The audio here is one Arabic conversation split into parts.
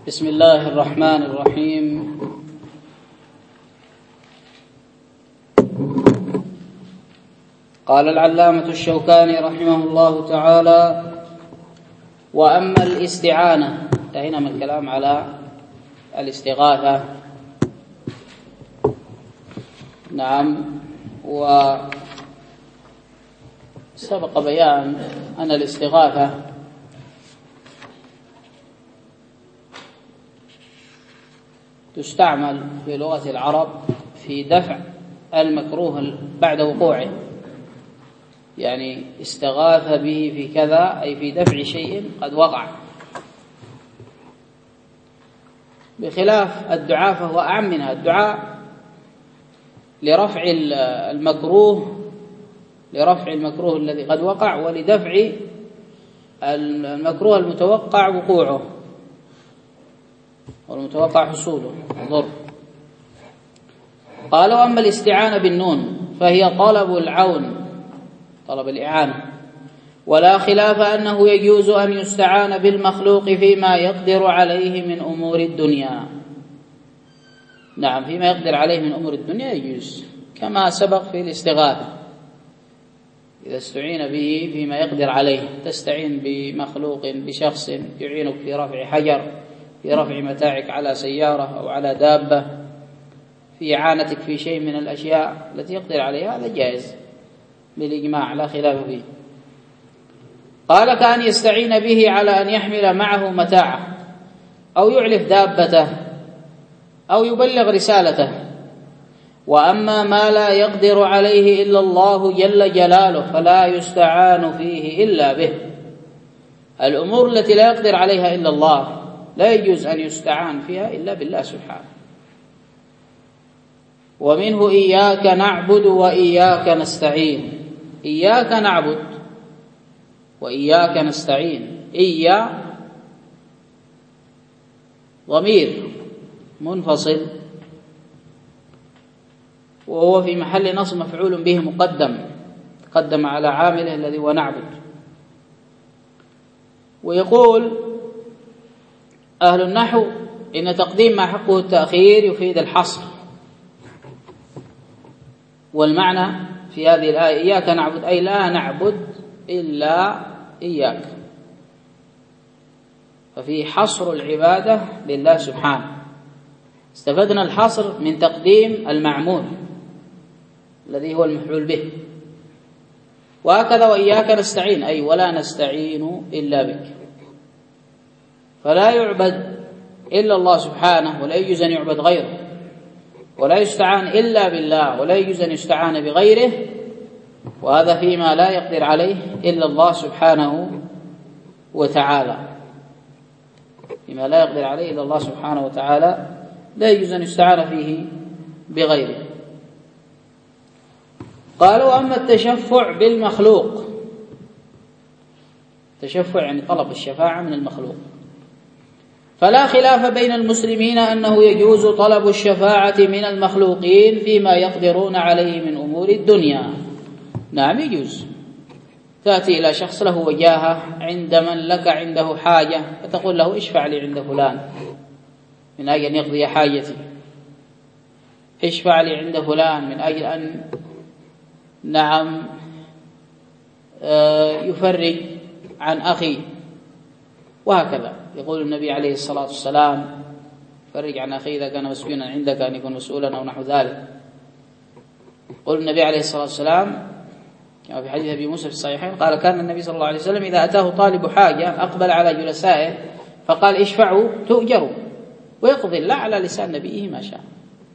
بسم الله الرحمن الرحيم. قال العلامة الشوكاني رحمه الله تعالى: وأما الاستعانة، انتهينا من الكلام على الاستغاثة. نعم، وسبق بيان أن الاستغاثة تستعمل في لغة العرب في دفع المكروه بعد وقوعه، يعني استغاث به في كذا أي في دفع شيء قد وقع، بخلاف الدعاء فهو أعم منها. الدعاء لرفع المكروه الذي قد وقع، ولدفع المكروه المتوقع وقوعه والمتوقع حصوله ضر. قال: وأما الاستعانة بالنون فهي طلب العون، طلب الإعانة، ولا خلاف أنه يجوز أن يستعان بالمخلوق فيما يقدر عليه من أمور الدنيا. نعم، فيما يقدر عليه من أمور الدنيا يجوز، كما سبق في الاستغاثة. إذا استعين به فيما يقدر عليه، تستعين بمخلوق، بشخص يعينك في رفع حجر، في رفع متاعك على سيارة أو على دابة، في إعانتك في شيء من الأشياء التي يقدر عليها، هذا جائز بالإجماع لا خلاف فيه. قال: كأن يستعين به على أن يحمل معه متاعه، أو يعلف دابته، أو يبلغ رسالته. وأما ما لا يقدر عليه إلا الله جل جلاله فلا يستعان فيه إلا به. الأمور التي لا يقدر عليها إلا الله لا يجوز أن يستعان فيها إلا بالله سبحانه. ومنه إياك نعبد وإياك نستعين. إياك نعبد وإياك نستعين. إيا ضمير منفصل، وهو في محل نصب مفعول به مقدم، تقدم على عامله الذي هو نعبد. ويقول أهل النحو إن تقديم ما حقه التأخير يفيد الحصر، والمعنى في هذه الآية إياك نعبد أي لا نعبد إلا إياك، ففي حصر العبادة لله سبحانه. استفدنا الحصر من تقديم المعمول الذي هو المفعول به. وهكذا وإياك نستعين أي ولا نستعين إلا بك، فلا يعبد إلا الله سبحانه، ولا يجوز أن يعبد غيره، ولا يستعان إلا بالله، ولا يجوز أن يستعان بغيره، وهذا فيما لا يقدر عليه إلا الله سبحانه وتعالى. فيما لا يقدر عليه إلا الله سبحانه وتعالى لا يجوز أن يستعان فيه بغيره. قالوا: أما التشفع بالمخلوق، تشفع يعني طلب الشفاعة من المخلوق، فلا خلاف بين المسلمين أنه يجوز طلب الشفاعة من المخلوقين فيما يقدرون عليه من أمور الدنيا. نعم يجوز، تأتي إلى شخص له وجاهة عند من لك عنده حاجة، فتقول له اشفع لي عند فلان من أجل أن يقضي حاجتي، اشفع لي عند فلان من أجل أن نعم يفرج عن أخي، وهكذا. يقول النبي عليه الصلاة والسلام: فرج عن أخي إذا كان مسجونا عندك أن يكون مسؤولا أو نحو ذلك. يقول النبي عليه الصلاة والسلام كما في حديث أبي موسى في الصحيحين قال: كان النبي صلى الله عليه وسلم إذا أتاه طالب حاجة أقبل على جلسائه فقال: اشفعوا تؤجروا، ويقضي الله على لسان نبيه ما شاء.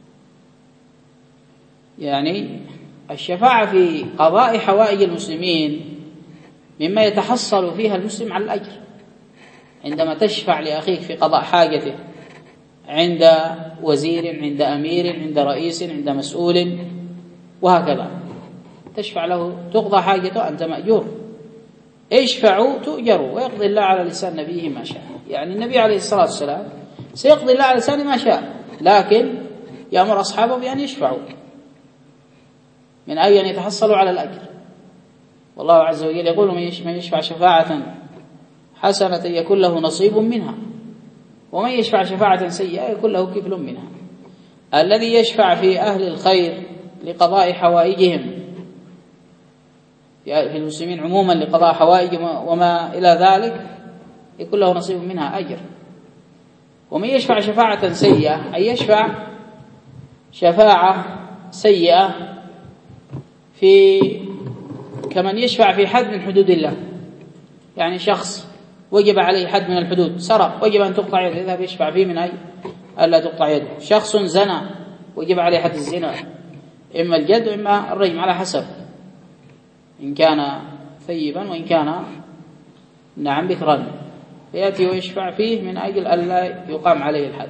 يعني الشفاعة في قضاء حوائج المسلمين مما يتحصل فيها المسلم على الأجر. عندما تشفع لأخيك في قضاء حاجته عند وزير، عند أمير، عند رئيس، عند مسؤول، وهكذا تشفع له تقضى حاجته، أنت مأجور. اشفعوا تؤجروا، ويقضي الله على لسان نبيه ما شاء. يعني النبي عليه الصلاة والسلام سيقضي الله على لسان ما شاء، لكن يأمر أصحابه بأن يشفعوا من أجل أن يتحصلوا على الأجر. والله عز وجل يقول: من يشفع شفاعة حسنة يكون له نصيب منها. ومن يشفع شفاعة سيئة يكون له كفل منها. الذي يشفع في أهل الخير لقضاء حوائجهم في المسلمين عموما لقضاء حوائجهم وما إلى ذلك يكون له نصيب منها أجر. ومن يشفع شفاعة سيئة أي يشفع شفاعة سيئة في كمن يشفع في حد من حدود الله، يعني شخص وجب عليه حد من الحدود، سرق وجب أن تقطع يده، يذهب يشفع فيه من أي ألا تقطع يده. شخص زنى وجب عليه حد الزنا، إما الجلد وإما الرجم على حسب، إن كان ثيبا وإن كان نعم بكرا، فيأتي ويشفع فيه من أجل ألا يقام عليه الحد.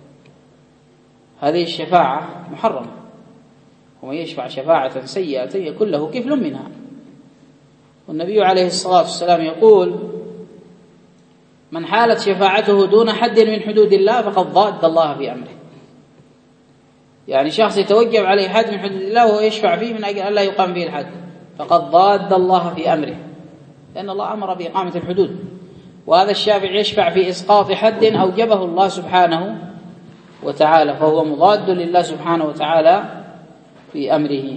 هذه الشفاعة محرمة. ومن يشفع شفاعة سيئة يكون له كفل منها. والنبي عليه الصلاة والسلام يقول: من حالت شفاعته دون حد من حدود الله فقد ضاد الله في أمره. يعني شخص يتوجب عليه حد من حدود الله وهو يشفع فيه من أجل ألا يقام به الحد، فقد ضاد الله في أمره، لأن الله أمر بإقامة الحدود. وهذا الشافع يشفع في إسقاط حد أوجبه الله سبحانه وتعالى، فهو مضاد لله سبحانه وتعالى في أمره.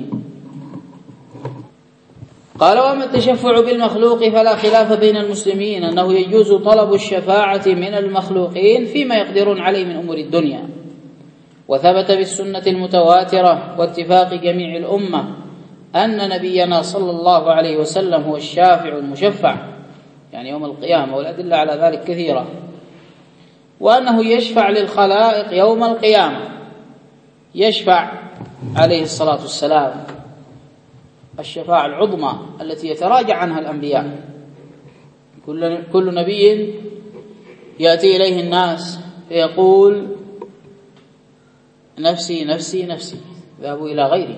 قال: وأما التشفع بالمخلوق فلا خلاف بين المسلمين أنه يجوز طلب الشفاعة من المخلوقين فيما يقدرون عليه من أمور الدنيا. وثبت بالسنة المتواترة واتفاق جميع الأمة أن نبينا صلى الله عليه وسلم هو الشافع المشفع، يعني يوم القيامة، والأدلة على ذلك كثيرة. وأنه يشفع للخلائق يوم القيامة، يشفع عليه الصلاة والسلام الشفاعة العظمى التي يتراجع عنها الأنبياء. كل نبي يأتي إليه الناس فيقول: نفسي نفسي نفسي، ذهبوا إلى غيري،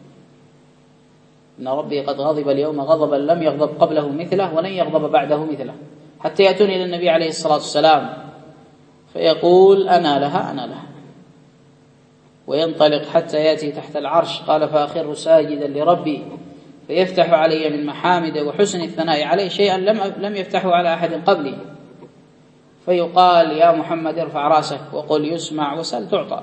إن ربي قد غضب اليوم غضبا لم يغضب قبله مثله ولن يغضب بعده مثله، حتى يأتون إلى النبي عليه الصلاة والسلام فيقول: أنا لها أنا لها، وينطلق حتى يأتي تحت العرش. قال: فأخر ساجدا لربي فيفتح علي من محامد وحسن الثناء عليه شيئا لم يفتحه على أحد قبلي، فيقال: يا محمد ارفع راسك وقل يسمع وسل تعطى،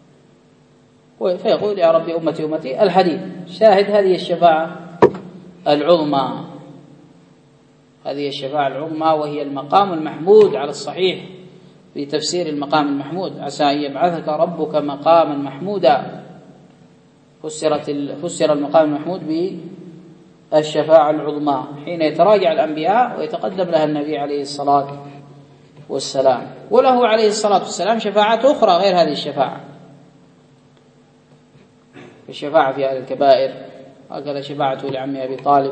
فيقول: يا ربي أمتي أمتي الحديث. شاهد هذه الشفاعة العظمى، هذه الشفاعة العظمى، وهي المقام المحمود على الصحيح في تفسير المقام المحمود: عسى أن يبعثك ربك مقاما محمودا. فسر المقام المحمود بالشفاعة العظمى حين يتراجع الأنبياء ويتقدم لها النبي عليه الصلاة والسلام. وله عليه الصلاة والسلام شفاعات أخرى غير هذه الشفاعة، الشفاعة في أهل الكبائر، هكذا شفاعته لعم أبي طالب.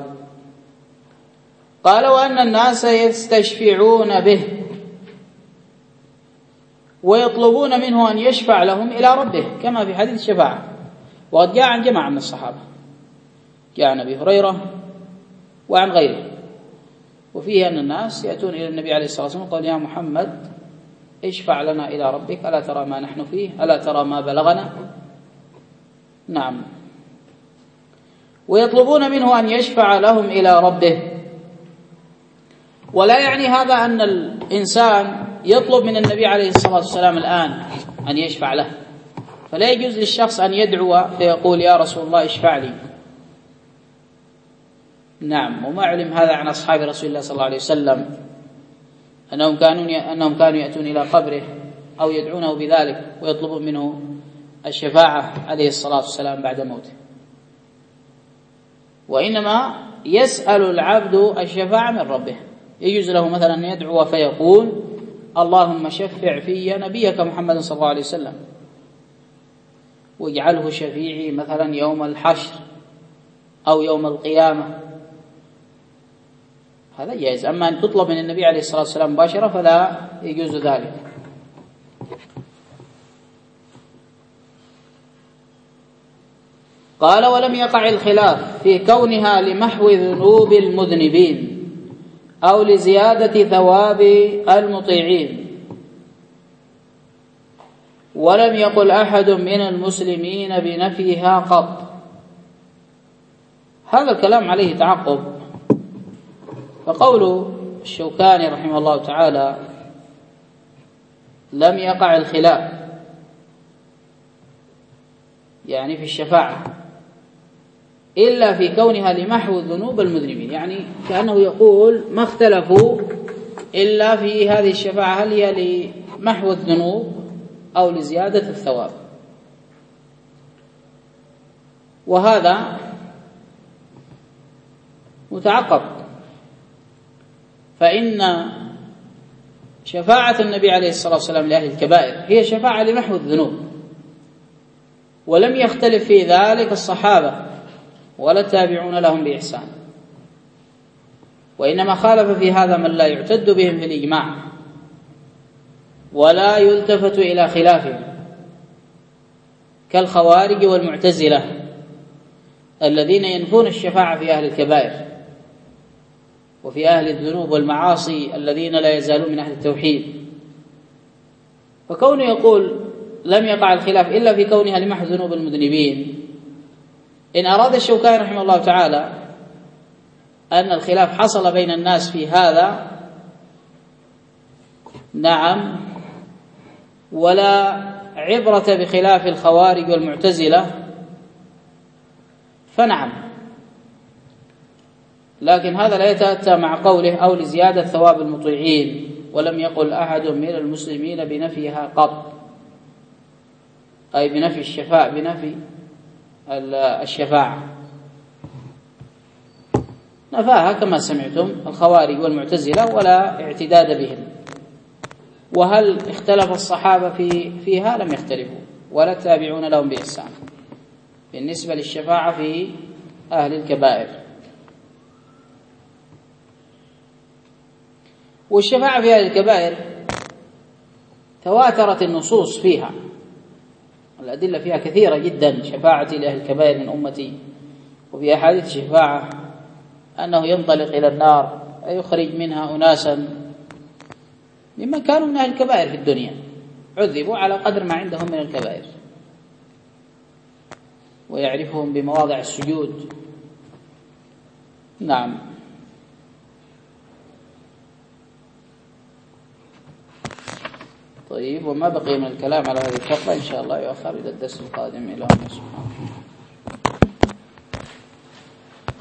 قال: وأن الناس يستشفعون به ويطلبون منه أن يشفع لهم إلى ربه، كما في حديث الشفاعة. وقد جاء عن جماعة من الصحابة، جاء عن أبي هريرة وعن غيره، وفيه أن الناس يأتون إلى النبي عليه الصلاة والسلام وقال: يا محمد اشفع لنا إلى ربك، ألا ترى ما نحن فيه، ألا ترى ما بلغنا. نعم. ويطلبون منه أن يشفع لهم إلى ربه. ولا يعني هذا أن الإنسان يطلب من النبي عليه الصلاة والسلام الآن أن يشفع له، فلا يجوز للشخص أن يدعو فيقول: يا رسول الله اشفع لي. نعم. وما علم هذا عن أصحاب رسول الله صلى الله عليه وسلم أنهم كانوا يأتون إلى قبره أو يدعونه بذلك ويطلبون منه الشفاعة عليه الصلاة والسلام بعد موته، وإنما يسأل العبد الشفاعة من ربه. يجوز له مثلا أن يدعو فيقول: اللهم شفع في نبيك محمد صلى الله عليه وسلم واجعله شفيعي مثلا يوم الحشر أو يوم القيامة، هذا جائز. أما أن تطلب من النبي عليه الصلاة والسلام مباشرة فلا يجوز ذلك. قال: ولم يقع الخلاف في كونها لمحو ذنوب المذنبين أو لزيادة ثواب المطيعين، ولم يقل أحد من المسلمين بنفيها قط. هذا الكلام عليه تعقب، فقول الشوكاني رحمه الله تعالى: لم يقع الخلاف يعني في الشفاعة إلا في كونها لمحو ذنوب المذنبين، يعني كأنه يقول ما اختلفوا إلا في هذه الشفاعة هل هي لمحو الذنوب أو لزيادة الثواب. وهذا متعقب، فإن شفاعة النبي عليه الصلاة والسلام لأهل الكبائر هي شفاعة لمحو الذنوب، ولم يختلف في ذلك الصحابة ولا التابعون لهم بإحسان، وإنما خالف في هذا من لا يعتد بهم في الإجماع ولا يلتفت إلى خلافهم كالخوارج والمعتزلة الذين ينفون الشفاعة في أهل الكبائر وفي أهل الذنوب والمعاصي الذين لا يزالون من أهل التوحيد. فكونه يقول لم يقع الخلاف إلا في كونها لمحو ذنوب المذنبين، إن أراد الشوكاني رحمه الله تعالى أن الخلاف حصل بين الناس في هذا نعم، ولا عبرة بخلاف الخوارج والمعتزلة فنعم، لكن هذا لا يتأتى مع قوله أو لزيادة ثواب المطيعين، ولم يقل أحد من المسلمين بنفيها قط، أي بنفي الشفاعة، بنفي الشفاعة نفاها كما سمعتم الخوارج والمعتزلة ولا اعتداد بهم. وهل اختلف الصحابة فيها؟ لم يختلفوا ولا التابعون لهم بإحسان بالنسبة للشفاعة في أهل الكبائر. والشفاعة في أهل الكبائر تواترت النصوص فيها، الأدلة فيها كثيرة جدا، شفاعتي لأهل الكبائر من أمتي، وفي أحاديث الشفاعة أنه ينطلق إلى النار ويخرج منها أناسا ممن كانوا من أهل الكبائر في الدنيا عذبوا على قدر ما عندهم من الكبائر، ويعرفهم بمواضع السجود. نعم. طيب، وما بقي من الكلام على هذه الفقرة إن شاء الله يؤخر إلى الدرس القادم. إلى سبحانه.